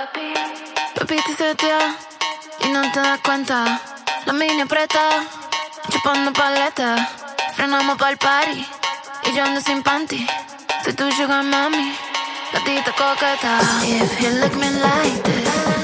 Papi te setea y no te das cuenta. La mini aprieta, chupando paleta. Frenamos pa'l party y yo ando sin panty. Soy tu sugar mami, gatita coqueta. If you look me like this,